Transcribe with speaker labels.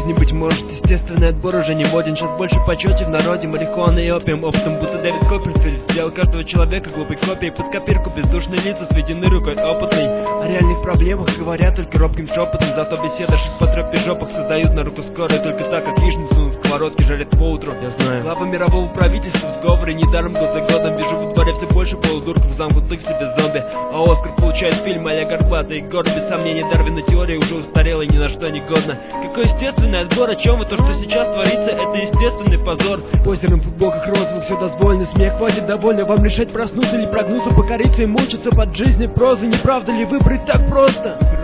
Speaker 1: жизни, быть может, естественный отбор уже не моден. Сейчас больше почете в народе, марихуана и опиум. Опытом, будто Дэвид Копперфильд сделал каждого человека глупой копией. Под копирку бездушные лица сведены рукой опытной. О реальных проблемах говорят только робким шепотом. Зато беседа шик по тропе жопах создают на руку скорую. Только так, как яичницу на сковородке жарят поутру. Я знаю, глава мирового правительства в сговоре. Недаром год за годом вижу во дворе все больше полудурков, замкнутых в себе зомби. А Оскар получает фильм а-ля Горбатый и Гор. Без сомнения, Дарвина теория уже устарела и ни на что не годна. Какой естественный отбор, о чем и то, что сейчас творится, это естественный позор. Позером в футболках розовых все дозволено, смех хватит довольно. Вам решать проснуться или прогнуться, покориться и мучиться под жизнью прозы. Не правда ли выбрать так просто?